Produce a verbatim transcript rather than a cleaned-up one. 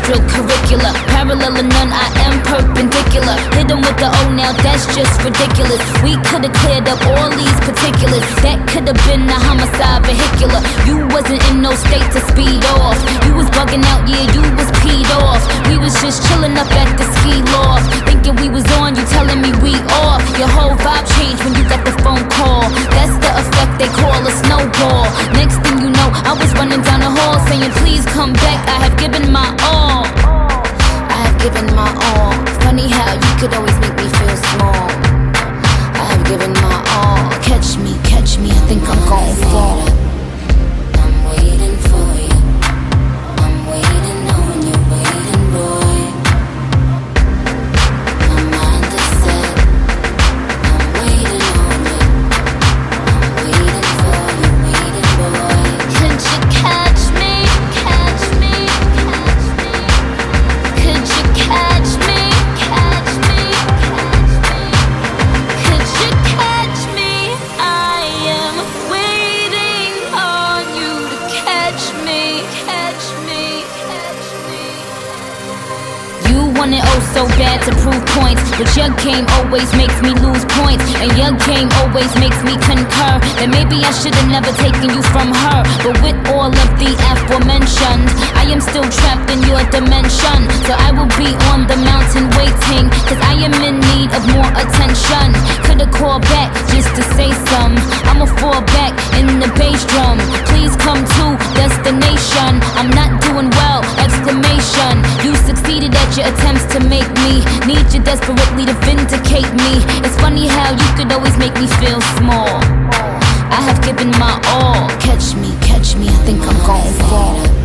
extracurricular. Parallel or none, I am perpendicular. Hit them with the O, now that's just ridiculous. We could've cleared up all these particulars. That could've been a homicide vehicular. You wasn't in no state to speed off. You was bugging out, yeah, you was peed off. We was just chilling up at the ski loft, thinking we was on, you telling me we off. Your whole vibe changed when you got the phone call. That's the effect they call a snowball. Next thing you know, I was running down the hall saying, please come back, I have given my all. I have given my all. Funny how you could always make me feel small. I have given my all. Catch me, catch me, I think I'm gon' fall. I'm waiting for you. I'm waiting on you, waiting, boy. My mind is set. I'm waiting on you. I'm waiting for you, waiting, boy. Could you catch me, catch me, catch me? Could you catch me, catch me, catch me? Could you catch me? I am waiting on you to catch me, catch me, catch me. You want it oh so bad to prove points, but your game always makes me lose points, and your game always makes me concur that maybe I should've never taken you from her. But with all of the aforementioned, I am still trapped in your dimension. So I will be on the mountain waiting, cause I am in need of more attention. Could've called back just to say some. I'ma fall back in the bass drum. Please come to destination. I'm not doing well, exclamation. You succeeded at your attempts to make me need you desperately to vindicate me. It's funny how you could always make me feel small. I have given my all. Catch me, catch me, I think I'm gon' fall.